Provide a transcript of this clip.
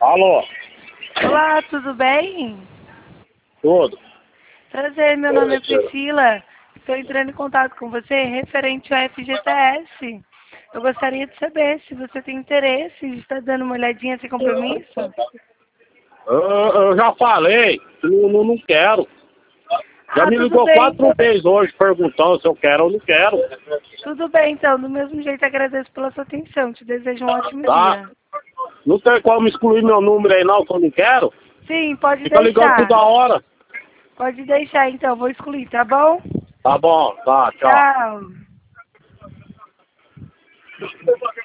Alô? Olá, tudo bem? Tudo. Prazer, meu nome é Priscila. Estou entrando em contato com você referente ao FGTS. Eu gostaria de saber se você tem interesse de estar dando uma olhadinha sem compromisso. Eu já falei, não quero. Já me Tudo ligou bem. 4 vezes hoje perguntando se eu quero ou não quero. Tudo bem, então. Do mesmo jeito, agradeço pela sua atenção. Te desejo um ótimo Tá? dia. Não tem como excluir meu número aí não, que eu não quero. Sim, pode Fica ligando deixar. toda hora. Pode deixar, então. Vou excluir, tá bom? Tá bom, tá, tchau. Tchau.